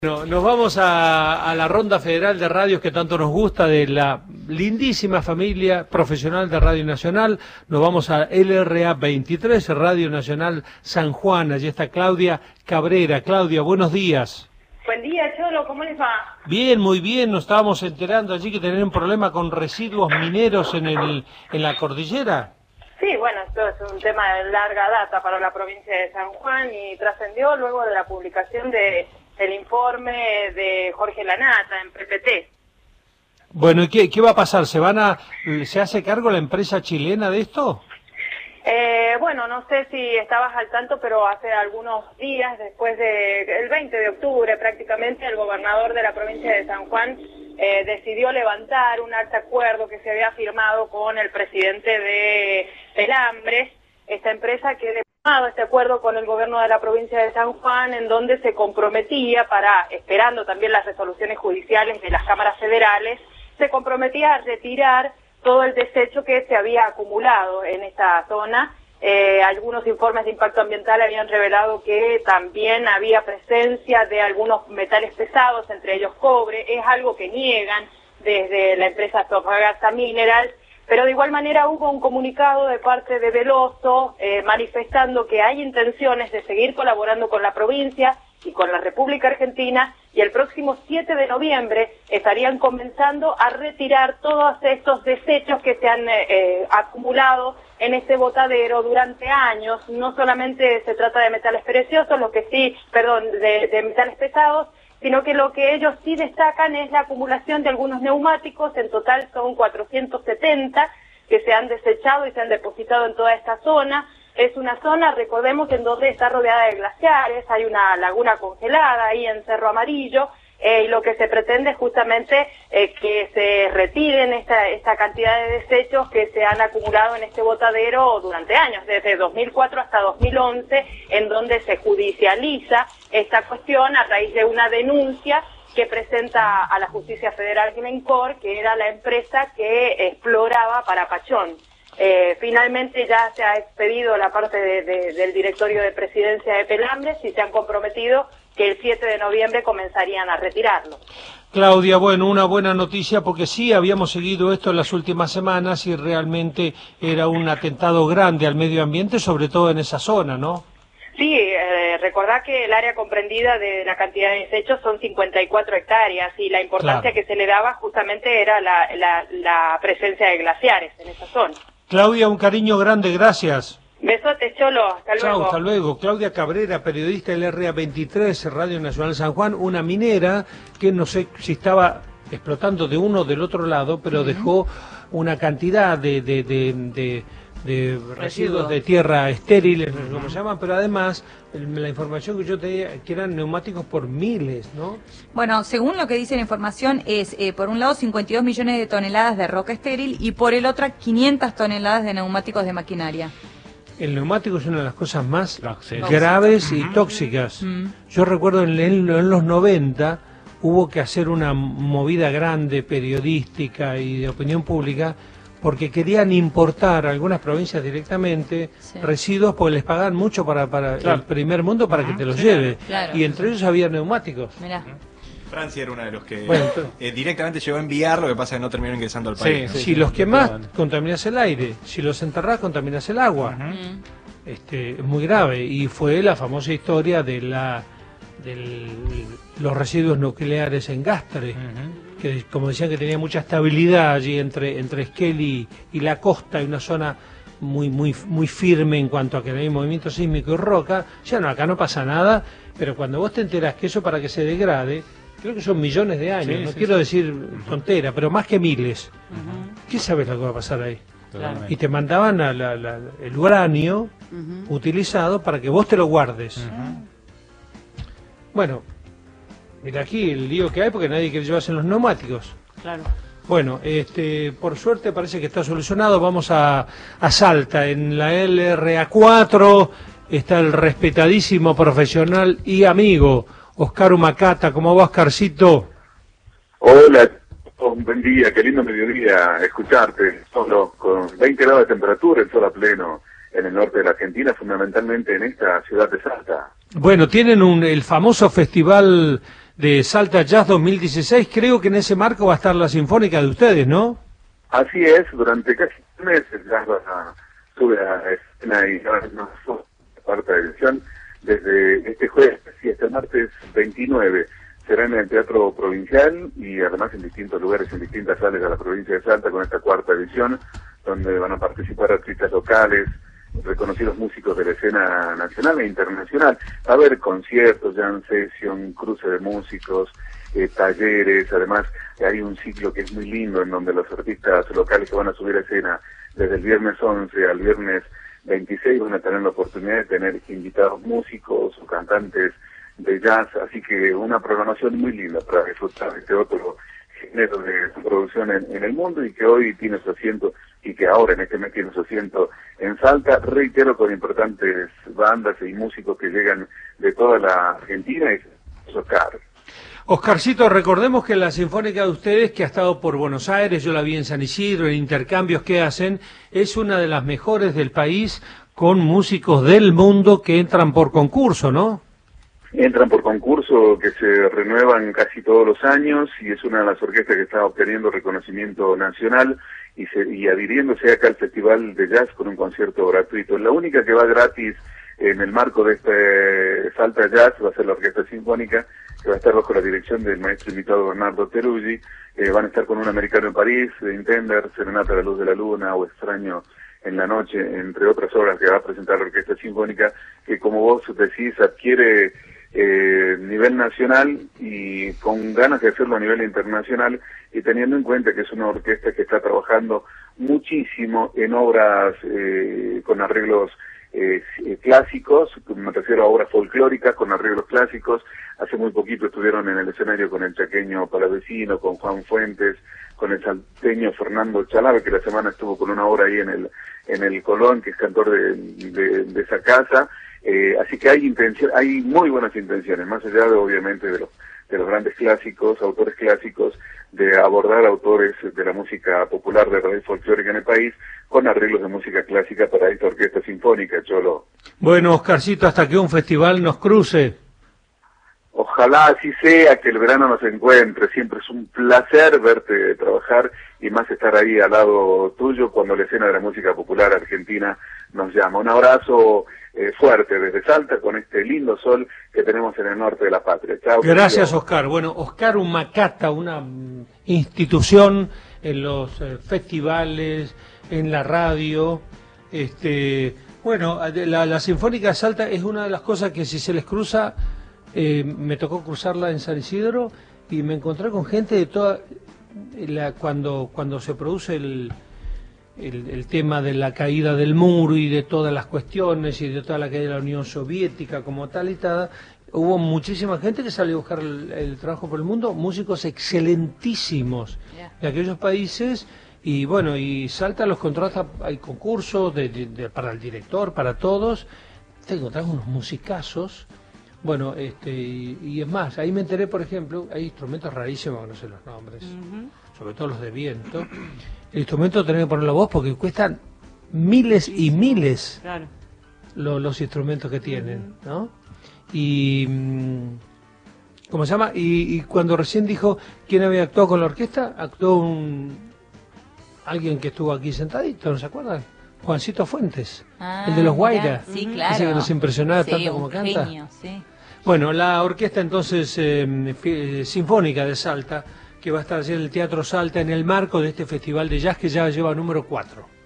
No, nos vamos a la ronda federal de radios que tanto nos gusta, de la lindísima familia profesional de Radio Nacional. Nos vamos a LRA 23, Radio Nacional San Juan. Allí está Claudia Cabrera. Claudia, buenos días. Buen día, Cholo, ¿cómo les va? Bien, muy bien. Nos estábamos enterando allí que tenían un problema con residuos mineros en la cordillera. Sí, bueno, esto es un tema de larga data para la provincia de San Juan y trascendió luego de la publicación del informe de Jorge Lanata en PPT. Bueno, ¿y qué va a pasar? ¿Se hace cargo la empresa chilena de esto? Bueno, no sé si estabas al tanto, pero hace algunos días, después el 20 de octubre prácticamente, el gobernador de la provincia de San Juan decidió levantar un acta acuerdo que se había firmado con el presidente de Pelambres, esta empresa que había firmado este acuerdo con el gobierno de la provincia de San Juan, en donde se comprometía, esperando también las resoluciones judiciales de las cámaras federales, se comprometía a retirar todo el desecho que se había acumulado en esta zona. Algunos informes de impacto ambiental habían revelado que también había presencia de algunos metales pesados, entre ellos cobre. Es algo que niegan desde la empresa Antofagasta Minerals, pero de igual manera hubo un comunicado de parte de Veloso manifestando que hay intenciones de seguir colaborando con la provincia y con la República Argentina, y el próximo 7 de noviembre estarían comenzando a retirar todos estos desechos que se han acumulado en este botadero durante años. No solamente se trata de metales preciosos, de metales pesados, sino que lo que ellos sí destacan es la acumulación de algunos neumáticos. En total son 470 que se han desechado y se han depositado en toda esta zona. Es una zona, recordemos, en donde está rodeada de glaciares, hay una laguna congelada ahí en Cerro Amarillo, y lo que se pretende es justamente que se retiren esta cantidad de desechos que se han acumulado en este botadero durante años, desde 2004 hasta 2011, en donde se judicializa esta cuestión a raíz de una denuncia que presenta a la Justicia Federal Glencore, que era la empresa que exploraba para Pachón. Finalmente ya se ha expedido la parte del directorio de presidencia de Pelambres y se han comprometido que el 7 de noviembre comenzarían a retirarlo. Claudia, bueno, una buena noticia, porque sí habíamos seguido esto en las últimas semanas y realmente era un atentado grande al medio ambiente, sobre todo en esa zona, ¿no? Sí, recordá que el área comprendida de la cantidad de desechos son 54 hectáreas y la importancia que se le daba justamente era la presencia de glaciares en esa zona. Claudia, un cariño grande, gracias. Besotes, Cholo, hasta luego. Chau, hasta luego. Claudia Cabrera, periodista del LRA 23, Radio Nacional San Juan, una minera que no sé si estaba explotando de uno o del otro lado, pero dejó una cantidad de residuos de tierra estériles, no sé cómo se llaman, pero además la información que yo tenía, que eran neumáticos por miles, ¿no? Bueno, según lo que dice la información, es por un lado 52 millones de toneladas de roca estéril y por el otro 500 toneladas de neumáticos de maquinaria. El neumático es una de las cosas más graves y tóxicas. Yo recuerdo en los 90 hubo que hacer una movida grande periodística y de opinión pública porque querían importar a algunas provincias directamente residuos porque les pagaban mucho para el primer mundo para que te los lleve. Claro. Y entre ellos había neumáticos. Mirá. Francia era uno de los que directamente llegó a enviar, lo que pasa es que no terminó ingresando al país. Sí, ¿no? Si los quemás, contaminás el aire. Si los enterrás, contaminás el agua. Es muy grave. Y fue la famosa historia de los residuos nucleares en Gastre, que como decían que tenía mucha estabilidad allí entre Esquel y la costa, hay una zona muy firme en cuanto a que no hay movimiento sísmico y roca. Ya no, acá no pasa nada, pero cuando vos te enterás que eso para que se degrade, creo que son millones de años, no quiero decir tontera, pero más que miles. ¿Qué sabes lo que va a pasar ahí? Y te mandaban el uranio utilizado para que vos te lo guardes. Bueno, mira aquí el lío que hay porque nadie quiere llevarse los neumáticos. Claro. Bueno, por suerte parece que está solucionado. Vamos a Salta, en la LRA 4 está el respetadísimo profesional y amigo Oscar Humacata. ¿Cómo va, Oscarcito? Hola, buen día, qué lindo mediodía escucharte, solo con 20 grados de temperatura, el sol a pleno en el norte de la Argentina, fundamentalmente en esta ciudad de Salta. Bueno, tienen el famoso festival de Salta Jazz 2016. Creo que en ese marco va a estar la Sinfónica de ustedes, ¿no? Así es, durante casi meses ya sube a escena y no cuarta edición, desde este jueves y hasta el martes 29. Será en el Teatro Provincial y además en distintos lugares, en distintas salas de la provincia de Salta con esta cuarta edición, donde van a participar artistas locales, reconocidos músicos de la escena nacional e internacional. Va a haber conciertos, jam session, cruce de músicos, talleres. Además hay un ciclo que es muy lindo en donde los artistas locales que van a subir a escena desde el viernes 11 al viernes 26 van a tener la oportunidad de tener invitados músicos o cantantes de jazz, así que una programación muy linda para disfrutar de este otro género de producción en el mundo y que hoy tiene su asiento y que ahora en este mes tiene su asiento en Salta, reitero, con importantes bandas y músicos que llegan de toda la Argentina y Oscar. Oscarcito, recordemos que la Sinfónica de ustedes, que ha estado por Buenos Aires, yo la vi en San Isidro, en intercambios que hacen, es una de las mejores del país, con músicos del mundo que entran por concurso, ¿no? Entran por concurso, que se renuevan casi todos los años, y es una de las orquestas que está obteniendo reconocimiento nacional y adhiriéndose acá al Festival de Jazz con un concierto gratuito. La única que va gratis en el marco de este Salta Jazz va a ser la Orquesta Sinfónica, que va a estar bajo la dirección del maestro invitado Bernardo Teruggi. Van a estar con un americano en París, de Intender, Serenata a la Luz de la Luna o Extraño en la Noche, entre otras obras que va a presentar la Orquesta Sinfónica, que como vos decís adquiere nivel nacional y con ganas de hacerlo a nivel internacional, y teniendo en cuenta que es una orquesta que está trabajando muchísimo en obras con arreglos clásicos, me refiero a obras folclóricas con arreglos clásicos. Hace muy poquito estuvieron en el escenario con el chaqueño Palavecino, con Juan Fuentes, con el salteño Fernando Chalave, que la semana estuvo con una obra ahí en el Colón, que es cantor de esa casa. Así que hay muy buenas intenciones, más allá de obviamente de los grandes clásicos, autores clásicos, de abordar autores de la música popular, de raíz folclórica en el país, con arreglos de música clásica para esta orquesta sinfónica, Cholo. Bueno, Oscarcito, hasta que un festival nos cruce. Ojalá así sea, que el verano nos encuentre. Siempre es un placer verte trabajar y más estar ahí al lado tuyo cuando la escena de la música popular argentina nos llama. Un abrazo fuerte desde Salta con este lindo sol que tenemos en el norte de la patria. Chao. Gracias, Oscar. Bueno, Oscar Humacata, una institución en los festivales, en la radio. Bueno, la Sinfónica de Salta es una de las cosas que si se les cruza, me tocó cruzarla en San Isidro y me encontré con gente de toda cuando se produce el tema de la caída del muro y de todas las cuestiones y de toda la caída de la Unión Soviética como tal y tal, hubo muchísima gente que salió a buscar el trabajo por el mundo, músicos excelentísimos de aquellos países. Y bueno, y Salta los contrata, hay concursos para el director, para todos. Te encontrás unos musicazos. Bueno, y es más, ahí me enteré, por ejemplo, hay instrumentos rarísimos, no sé los nombres, sobre todo los de viento. El instrumento tenés que poner la voz porque cuestan miles y miles, claro, los instrumentos que tienen, ¿no? Y ¿cómo se llama? Y cuando recién dijo quién había actuado con la orquesta, actuó alguien que estuvo aquí sentadito, ¿no se acuerdan? Juancito Fuentes, el de los Guaira, sí, claro, ese que nos impresionaba tanto como canta. Genio, sí. Bueno, la orquesta entonces sinfónica de Salta, que va a estar allí en el Teatro Salta en el marco de este festival de jazz que ya lleva número 4.